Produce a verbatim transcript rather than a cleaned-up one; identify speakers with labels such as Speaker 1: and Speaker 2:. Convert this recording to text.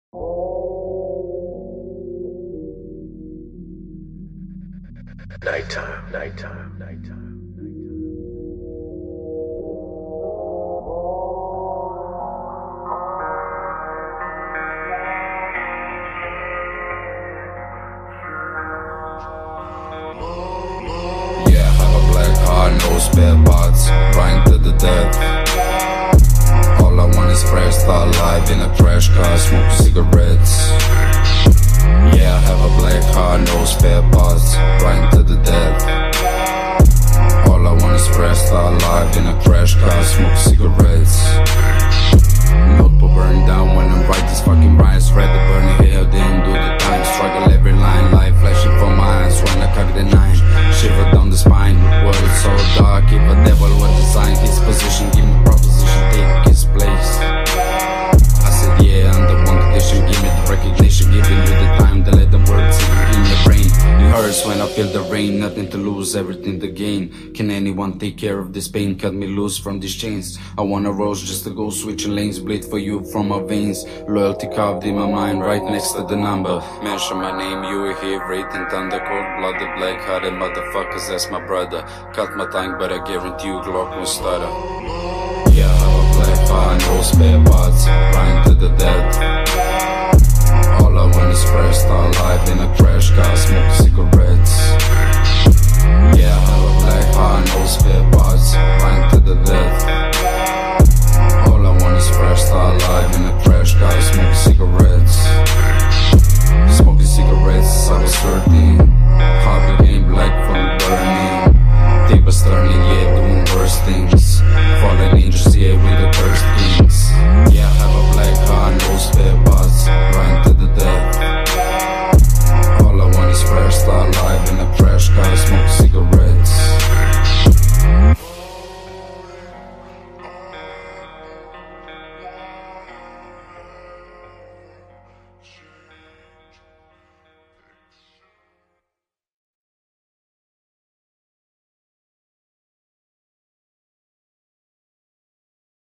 Speaker 1: Nighttime, nighttime, nighttime.
Speaker 2: Yeah, I have a black heart, no spare parts, trying to the death. All I want is fresh, start alive in a crash car, smoking cigarettes. Yeah, I have a black heart, no spare parts, trying to the death. All I want is fresh, start alive in a crash car, smoking cigarettes. Notebook burn down when I'm writing these fucking rhymes. Rather burn it here, then do the time. Struggle every line, light flashing from my eyes when I cock the nine. Shiver down the spine, world so dark. If a devil would design his position, give me proposition, take his place. I said yeah, under one condition, give me the recognition, giving you the time to let the words in your brain. It hurts when I feel the rain, nothing to lose, everything to gain. Can anyone take care of this pain? Cut me loose from these chains. I wanna rose just to go switching lanes, bleed for you from my veins. Loyalty carved in my mind, right next to the number. Mention my name, you will hear rating thunder. Cold blooded, black hearted motherfuckers, that's my brother. Cut my tongue, but I guarantee you Glock won't stutter. Yeah, I have a black heart, no spare parts, trying to the death.